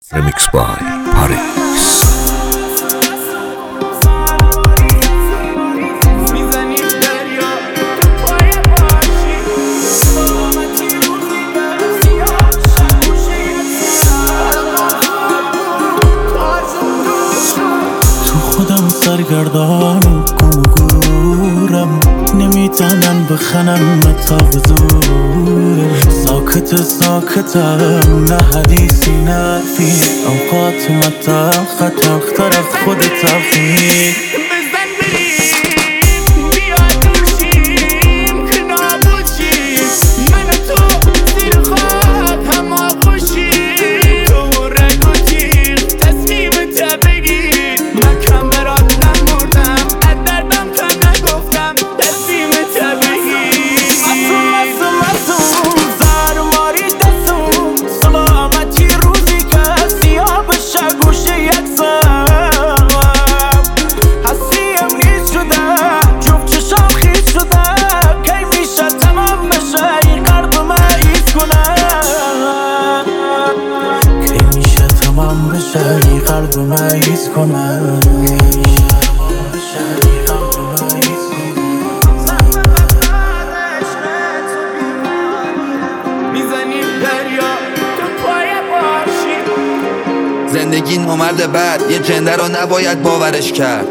Remix by Paris. خودم سرگردان و گورم نمیتونن بخنم تا به زورم ساکتم نه حدیثی نفی اوقات متاخ خطر خودت تفی قلب مریض کنم زندگی نامرد بد یه جنده رو نباید باورش کرد.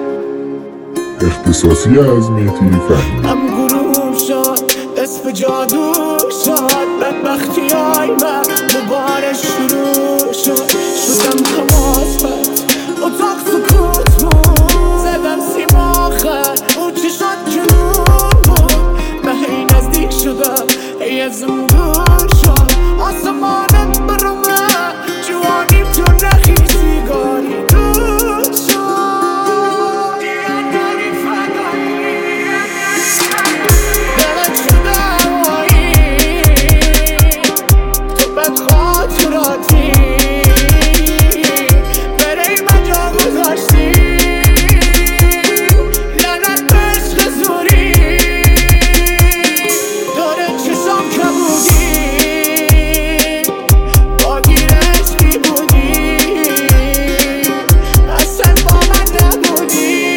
اختصاصی از مهدی فهمی. هم گروه شد اسم جادو شد بدبختی های من دوباره شروع شد شدم خماست اتاق سکوت بود زدم سیم آخر او چی شد جنون بود به هی نزدیک شدم هی ازم دور شد آسمانت برمه جوانیم تو نخی سیگاری دور شد دیگری فدایی دلت شده هوایی تو بد خاطراتی برای من جا گذاشتی لعنت به عشق زوری داره چشام کبودی باگیر عشقی بودی اصلا با من نبودی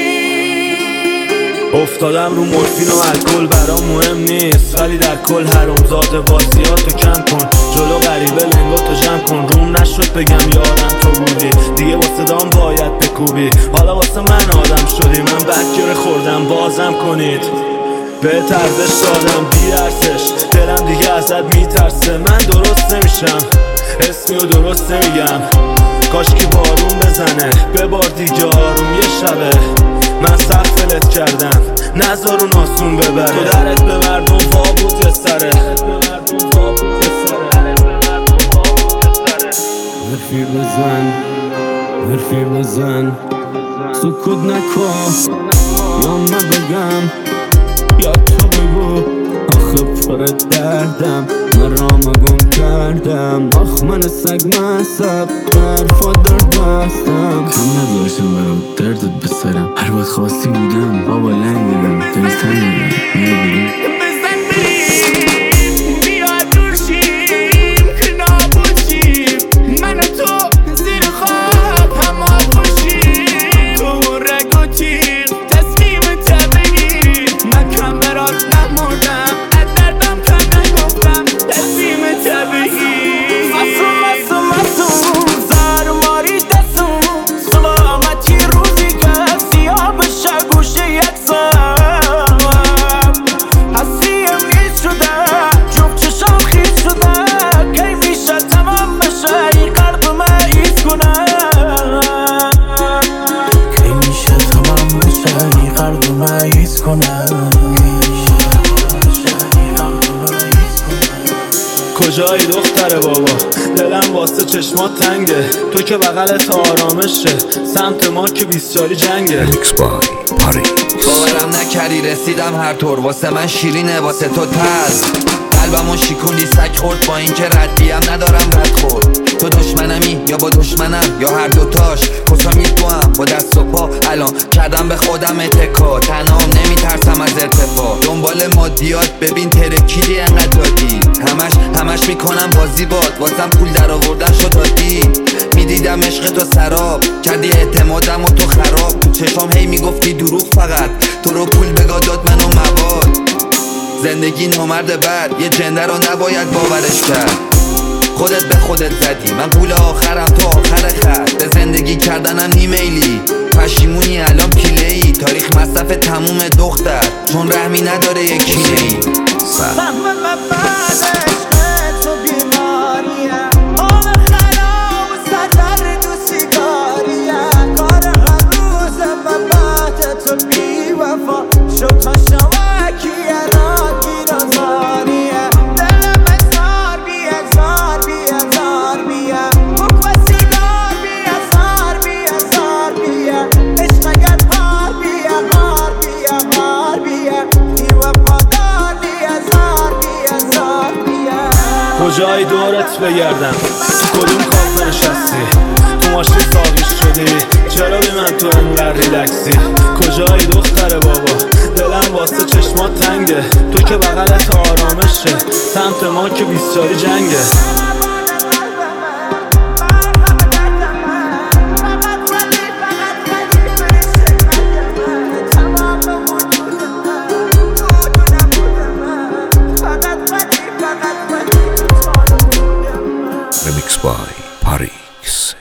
افتادم رو مورفین و الکل برام مهم نیست ولی در کل حرومزاده بازیاتو کم کن جلو غریبه لنگاتو جمع کن روم نشد بگم یادم تو بودی دیگه واسه دام باید بکوبی حالا واسه من آدم شدی من بدگره خوردم بازم کنید به ارزش دادم بی ارزش دلم دیگه ازت میترسه من درست نمیشم اسمی و درست نمیگم کاش که بارون بزنه ببار دیگه آروم یه شبه من سخت فلت کردم نذار اون آسون ببره تو درت به مردم پا بود یه سره حرفی بزن سکوت نکن یا من بگم یا تو بگو آخه پر دردم من رامو گم کردم آخ من سگ مصب حرفا درد بستم کم نذاشتم برام دردت بسرم هر وقت خواستی بودم بابا لنگ بدم دلستن بدم کجایی دختر بابا دلم واسه چشمات تنگه تو که بغلت آرامشه سمت ما که 24 جنگه Remix by Paris. باورم نکردی رسیدم هر طور واسه من شیرینه واسه تو تز قلبمو شیکوندی سگ خورد با این که ردیم ندارم رد خورد تو دشمنمی یا با دشمنم یا هر دوتاش کسامی تو هم با دست و پا الان کردم به خودم اتکا تنهام نمیترسم از ارتفاع دنبال مادیات ببین ترکیدی انقدر دادی همش میکنم بازی باد واسم پول در آوردن شد عادی دیدم عشق تو سراب کردی اعتمادم و تو خراب تو چشام هی میگفتی دروغ فقط تو رو پول بگاه داد منو مواد زندگی نامرد بد یه جنده رو نباید باورش کرد خودت به خودت زدی من پول آخرم تو آخر خط به زندگی کردنم نیمیلی پشیمونی الان پیله ای تاریخ مصرف تموم دختر چون رحمی نداره یکی ای تو بیماریه آب خراب و سدر تو سیگاریه کار هر روز ببات تو بی وفا شد تا شواکیه را گیرازاریه دلم ازار بی ازار بی ازار بیه بک و سیگار بی ازار بی ازار بیه عشق اگر پار بیه غار بیه غار بیه بی وفادار بی ازار بی ازار بیه کجایی دورت بگردم تو کدوم کافه نشستی تو ماشین ساقیش شدی چرا بی من تو انقدر ریلکسی کجایی دختر بابا دلم واسه چشمات تنگه تو که بغلت آرامشه سمت ما که 24 جنگه Remixed by Paris.